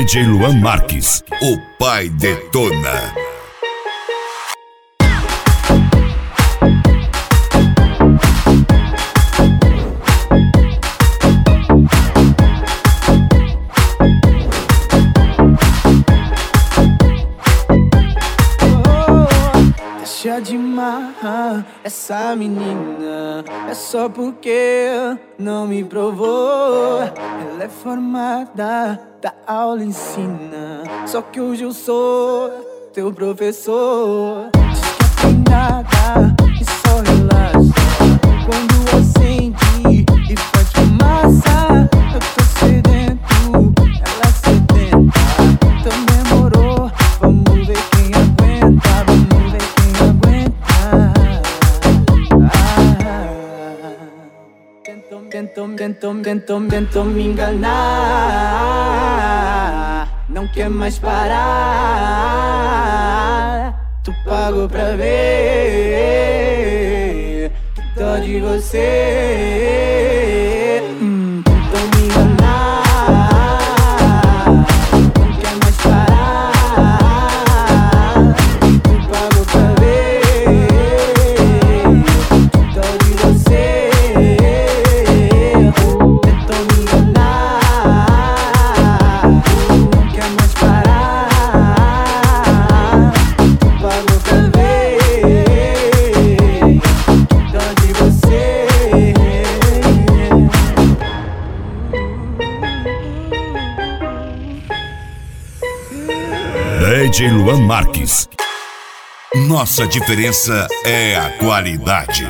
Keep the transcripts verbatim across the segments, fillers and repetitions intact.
D J Luan Marques, o pai detona. Deixa de marrar essa menina, é só porque não me provou. Ela é formada, da aula ensina, só que hoje eu sou teu professor. Diz que é prendada e só relaxa quando acende e faz fumaça. Eu tô sedento, ela sedenta, então demorou. Vamos ver quem aguenta, vamos ver quem aguenta. Tentou, tentou, tentou, tentou, tentou me enganar. Não quer mais parar. Tu pagou pra ver. Dó de você. Hum, tentou me enganar. Não quer mais parar. Tu pagou pra ver. Dó de você. Tentou me enganar. Não quer mais parar. Tu pagou pra ver. Dó de você. D J Luan Marques. Nossa diferença é a qualidade.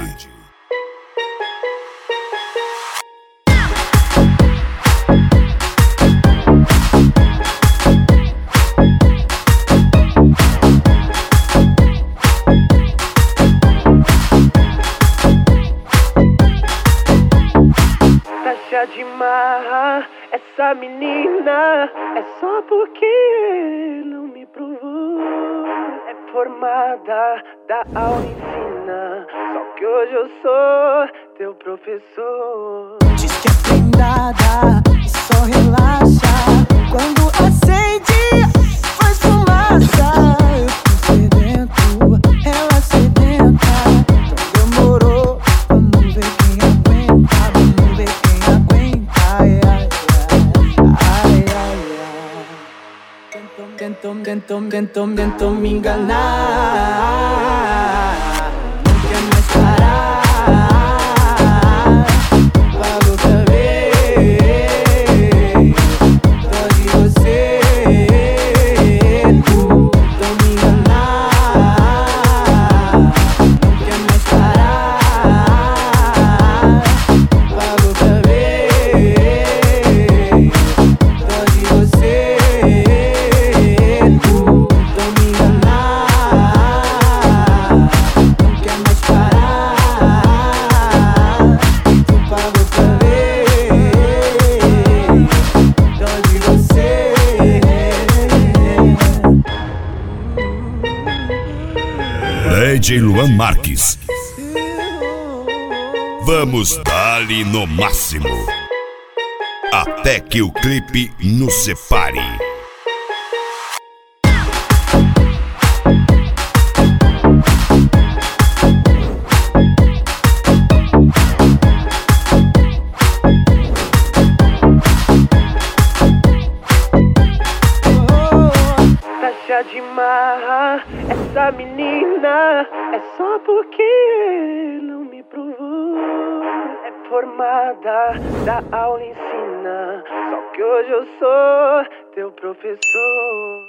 Deixa de marrar essa menina, é só porque não me provou. É formada, da aula ensina, só que hoje eu sou teu professor. Diz que é prendada e só relaxa quando acende, faz fumaça. Eu tô sedento, ela sedenta, então demorou. Vamos ver quem aguenta, vamos ver quem aguenta. Ai, ai, ai, ai, ai. Tentou, tentou, tentou, tentou, tentou me enganar. Não quer mais parar. Pagou pra ver. Dó de você. Tentou me enganar. Não quer mais parar. Pagou pra ver. Dó de você. Tentou me enganar. Não quer mais parar. Tu pagou pra ver. Dó de você. D J Luan Marques. Vamos dar-lhe no máximo, até que o clipe nos separe. Deixa de marrar essa menina, é só porque não me provou. É formada, da aula ensina, só que hoje eu sou teu professor.